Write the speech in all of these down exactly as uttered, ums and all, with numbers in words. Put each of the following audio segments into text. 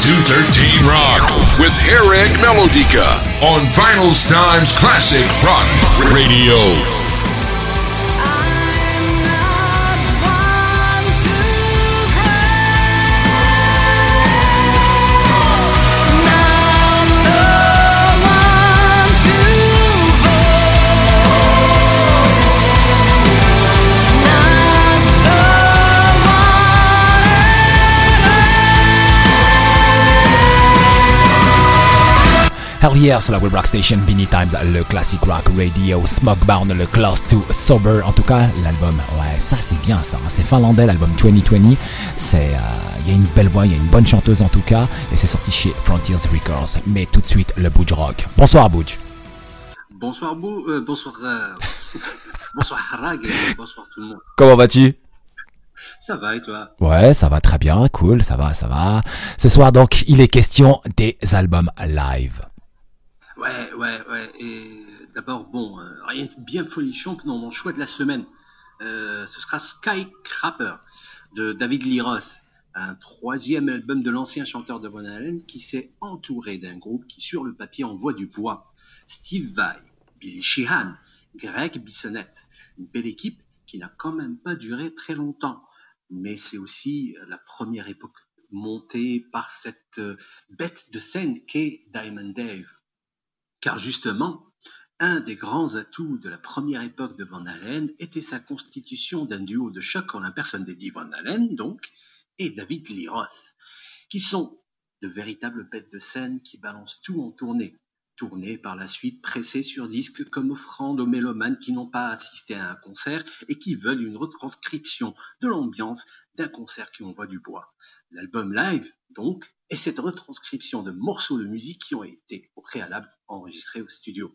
two thirteen Rock with Eric Melodica on Vinyl Times Classic Rock Radio. Hell yeah, sur la Web Rock Station, Vinny Times, le Classic Rock Radio, Smogbound, le Close to Sober. En tout cas, l'album, ouais, ça c'est bien ça. Hein. C'est finlandais, l'album vingt vingt. C'est, il euh, y a une belle voix, il y a une bonne chanteuse en tout cas, et c'est sorti chez Frontiers Records. Mais tout de suite, le Budge Rock. Bonsoir Budge. Bonsoir Bou, euh, bonsoir, euh, bonsoir Harag, et bonsoir tout le monde. Comment vas-tu? Ça va et toi? Ouais, ça va très bien, cool, ça va, ça va. Ce soir donc, il est question des albums live. Ouais, ouais, ouais. Et d'abord, bon, euh, rien de bien folichon dans mon choix de la semaine. Euh, ce sera Skycrapper de David Lee Roth, un troisième album de l'ancien chanteur de Van Halen qui s'est entouré d'un groupe qui, sur le papier, envoie du poids. Steve Vai, Billy Sheehan, Greg Bissonette. Une belle équipe qui n'a quand même pas duré très longtemps. Mais c'est aussi la première époque montée par cette euh, bête de scène qu'est Diamond Dave. Car justement, un des grands atouts de la première époque de Van Halen était sa constitution d'un duo de choc en la personne d'Eddie Van Halen, donc, et David Lee Roth, qui sont de véritables bêtes de scène qui balancent tout en tournée, tournés par la suite pressés sur disque comme offrande aux mélomanes qui n'ont pas assisté à un concert et qui veulent une retranscription de l'ambiance d'un concert qui envoie du bois. L'album live, donc, est cette retranscription de morceaux de musique qui ont été au préalable enregistrés au studio.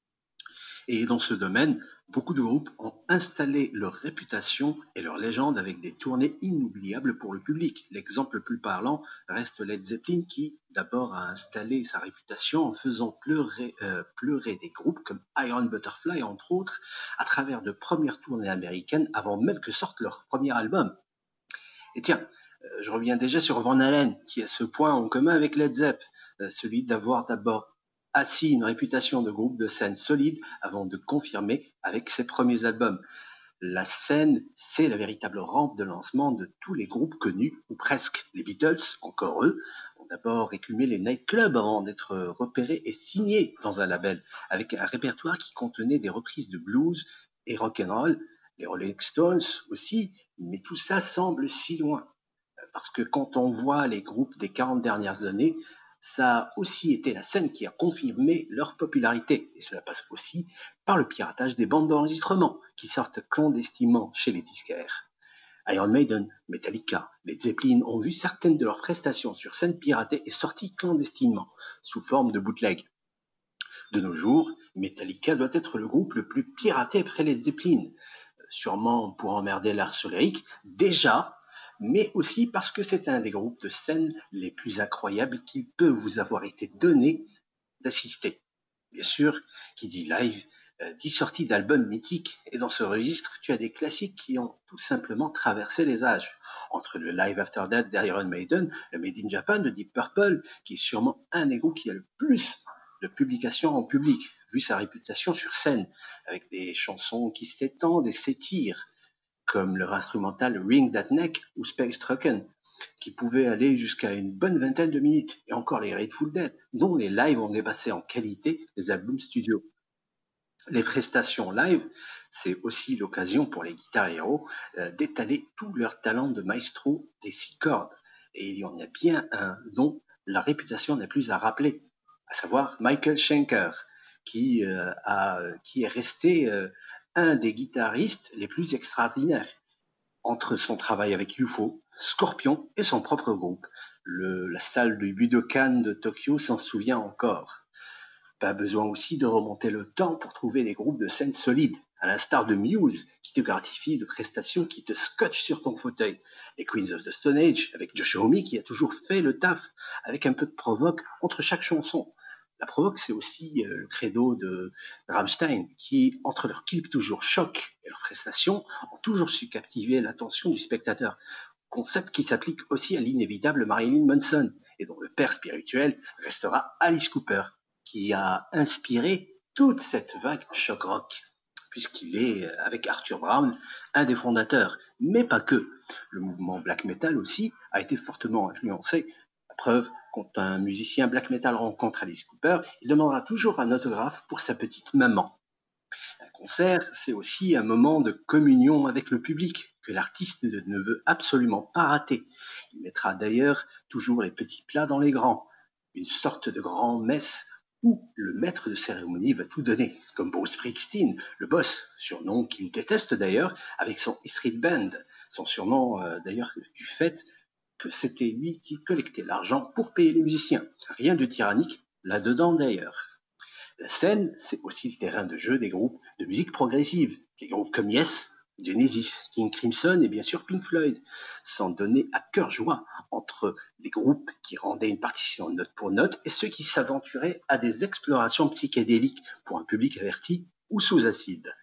Et dans ce domaine, beaucoup de groupes ont installé leur réputation et leur légende avec des tournées inoubliables pour le public. L'exemple le plus parlant reste Led Zeppelin qui, d'abord, a installé sa réputation en faisant pleurer, euh, pleurer des groupes comme Iron Butterfly, entre autres, à travers de premières tournées américaines avant même que sorte leur premier album. Et tiens, euh, je reviens déjà sur Van Halen, qui a ce point en commun avec Led Zepp, euh, celui d'avoir d'abord assis une réputation de groupe de scène solide avant de confirmer avec ses premiers albums. La scène, c'est la véritable rampe de lancement de tous les groupes connus, ou presque. Les Beatles, encore eux, ont d'abord écumé les nightclubs avant d'être repérés et signés dans un label, avec un répertoire qui contenait des reprises de blues et rock'n'roll, les Rolling Stones aussi, mais tout ça semble si loin. Parce que quand on voit les groupes des quarante dernières années, ça a aussi été la scène qui a confirmé leur popularité. Et cela passe aussi par le piratage des bandes d'enregistrement qui sortent clandestinement chez les disquaires. Iron Maiden, Metallica, Led Zeppelin ont vu certaines de leurs prestations sur scène piratées et sorties clandestinement, sous forme de bootleg. De nos jours, Metallica doit être le groupe le plus piraté après Led Zeppelin, sûrement pour emmerder l'art lyrique, déjà, mais aussi parce que c'est un des groupes de scène les plus incroyables qu'il peut vous avoir été donné d'assister. Bien sûr, qui dit live, euh, dit sortie d'albums mythiques, et dans ce registre, tu as des classiques qui ont tout simplement traversé les âges. Entre le Live After Death d'Iron Maiden, le Made in Japan de Deep Purple, qui est sûrement un des groupes qui a le plus de publications en public, vu sa réputation sur scène, avec des chansons qui s'étendent et s'étirent, comme leur instrumental Ring That Neck ou Space Truckin', qui pouvait aller jusqu'à une bonne vingtaine de minutes, et encore les Grateful Dead, dont les lives ont dépassé en qualité les albums studio. Les prestations live, c'est aussi l'occasion pour les guitares héros euh, d'étaler tout leur talent de maestro des six cordes, et il y en a bien un dont la réputation n'est plus à rappeler, à savoir Michael Schenker, qui, euh, a, qui est resté euh, un des guitaristes les plus extraordinaires. Entre son travail avec U F O, Scorpion et son propre groupe, le, la salle du Budokan de Tokyo s'en souvient encore. Pas besoin aussi de remonter le temps pour trouver des groupes de scène solides, à l'instar de Muse, qui te gratifie de prestations qui te scotchent sur ton fauteuil. Les Queens of the Stone Age, avec Josh Homme qui a toujours fait le taf, avec un peu de provoque entre chaque chanson. La provoque, c'est aussi euh, le credo de Rammstein, qui, entre leurs clips toujours choc et leurs prestations, ont toujours su captiver l'attention du spectateur. Concept qui s'applique aussi à l'inévitable Marilyn Manson, et dont le père spirituel restera Alice Cooper, qui a inspiré toute cette vague choc rock, puisqu'il est, avec Arthur Brown, un des fondateurs, mais pas que. Le mouvement black metal aussi a été fortement influencé. La preuve, quand un musicien black metal rencontre Alice Cooper, il demandera toujours un autographe pour sa petite maman. Un concert, c'est aussi un moment de communion avec le public que l'artiste ne veut absolument pas rater. Il mettra d'ailleurs toujours les petits plats dans les grands, une sorte de grand-messe où le maître de cérémonie va tout donner, comme Bruce Springsteen, le boss, surnom qu'il déteste d'ailleurs, avec son E Street Band, son surnom euh, d'ailleurs du fait que c'était lui qui collectait l'argent pour payer les musiciens. Rien de tyrannique là-dedans d'ailleurs. La scène, c'est aussi le terrain de jeu des groupes de musique progressive, des groupes comme Yes, Genesis, King Crimson et bien sûr Pink Floyd, sans donner à cœur joie entre les groupes qui rendaient une partition note pour note et ceux qui s'aventuraient à des explorations psychédéliques pour un public averti ou sous acide.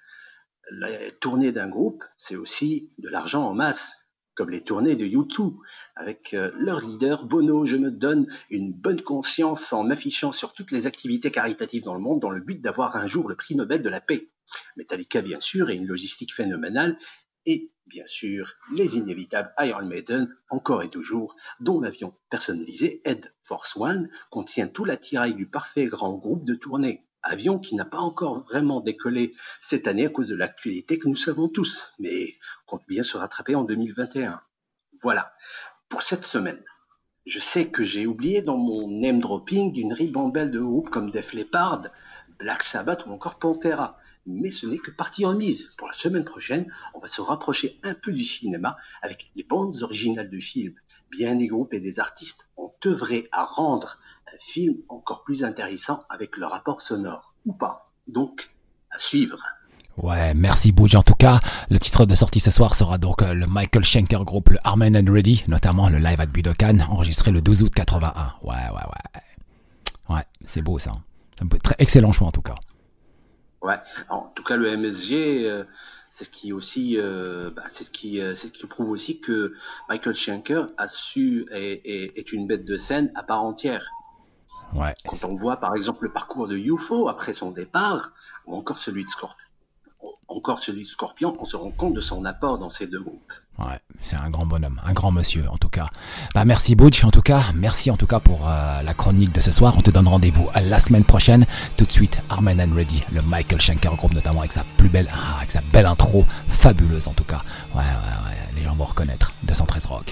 La tournée d'un groupe, c'est aussi de l'argent en masse, comme les tournées de U deux, avec euh, leur leader Bono. Je me donne une bonne conscience en m'affichant sur toutes les activités caritatives dans le monde dans le but d'avoir un jour le prix Nobel de la paix. Metallica bien sûr, et une logistique phénoménale, et bien sûr les inévitables Iron Maiden, encore et toujours, dont l'avion personnalisé Air Force One contient tout l'attirail du parfait grand groupe de tournée. Avion qui n'a pas encore vraiment décollé cette année à cause de l'actualité que nous savons tous, mais compte bien se rattraper en deux mille vingt et un. Voilà, pour cette semaine. Je sais que j'ai oublié dans mon name dropping une ribambelle de groupes comme Def Leppard, Black Sabbath ou encore Pantera, mais ce n'est que partie en mise. Pour la semaine prochaine, on va se rapprocher un peu du cinéma avec les bandes originales de films. Bien des groupes et des artistes ont œuvré à rendre un film encore plus intéressant avec le rapport sonore, ou pas. Donc, à suivre. Ouais, merci Bouge. En tout cas, le titre de sortie ce soir sera donc le Michael Schenker Group, le Armen and Ready, notamment le live à Budokan, enregistré le douze août quatre-vingt-un. Ouais, ouais, ouais. Ouais, c'est beau ça. Un très excellent choix en tout cas. Ouais, en tout cas le M S G, euh, c'est ce qui aussi, euh, bah, c'est ce qui, euh, c'est ce qui prouve aussi que Michael Schenker a su et est, est une bête de scène à part entière. Ouais. Quand on voit par exemple le parcours de U F O après son départ, ou encore celui de Scorpion, encore celui de Scorpion, on se rend compte de son apport dans ces deux groupes. Ouais, c'est un grand bonhomme, un grand monsieur en tout cas. Bah merci Butch en tout cas, merci en tout cas pour euh, la chronique de ce soir. On te donne rendez-vous à la semaine prochaine. Tout de suite, Armen and Ready, le Michael Schenker Group notamment avec sa plus belle, ah, avec sa belle intro, fabuleuse en tout cas. Ouais, ouais, ouais, les gens vont reconnaître. deux cent treize Rock.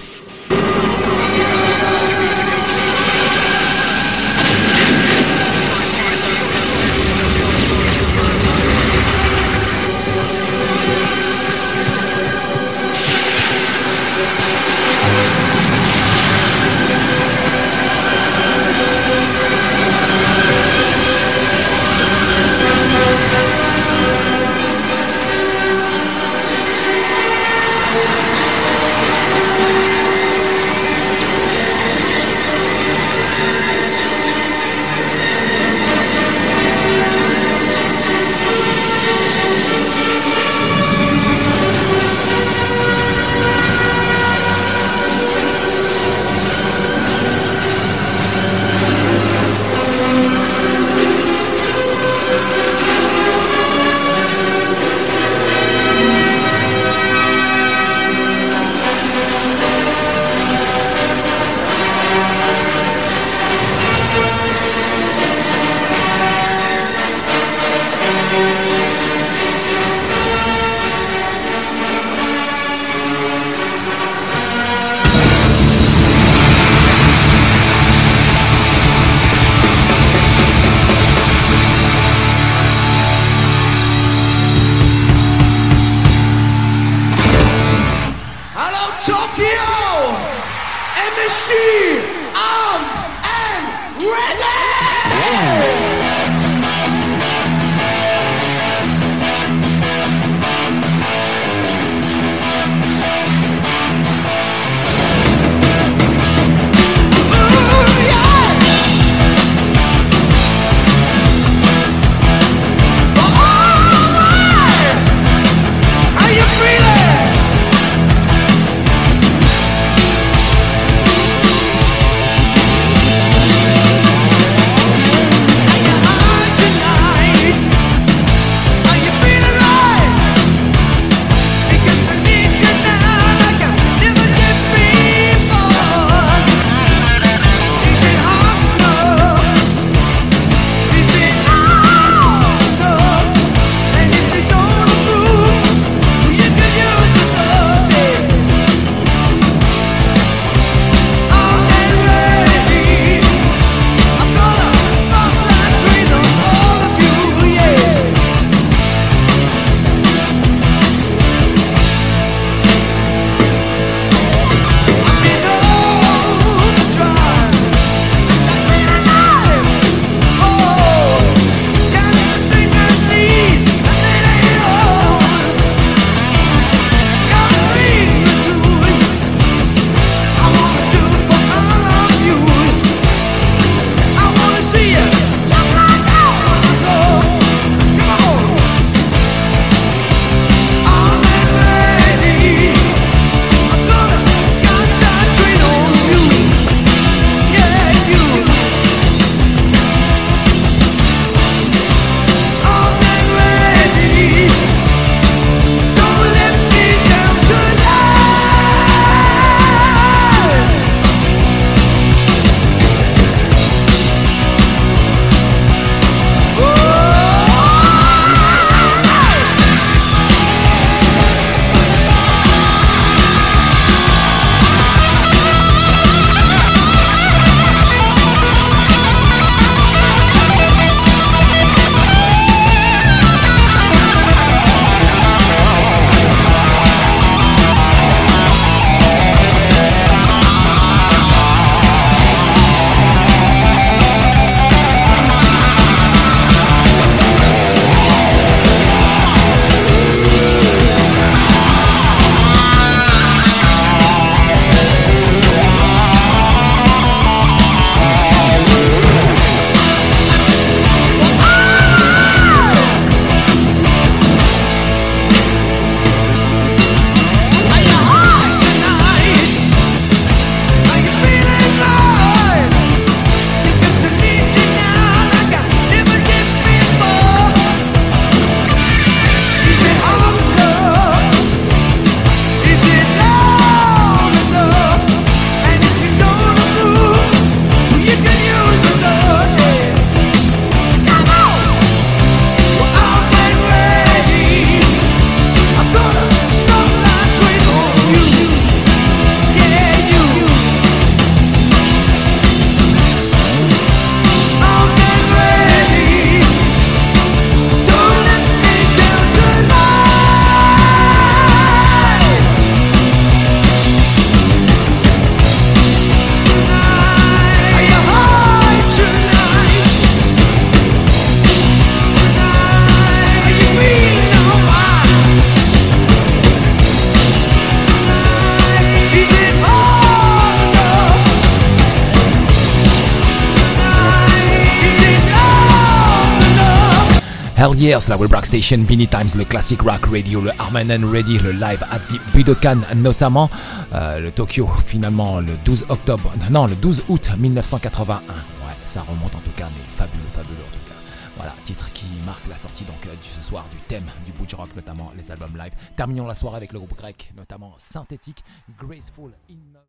Hell Yes, la Web Rock Station, Vinny Times, le Classic Rock Radio, le Armen and Ready, le live à Budokan notamment, euh, le Tokyo finalement le douze octobre, non le douze août mille neuf cent quatre-vingt-un. Ouais, ça remonte en tout cas, mais fabuleux, fabuleux en tout cas. Voilà, titre qui marque la sortie donc euh, du ce soir du thème du Butch Rock, notamment les albums live. Terminons la soirée avec le groupe grec, notamment Synthétique, Graceful in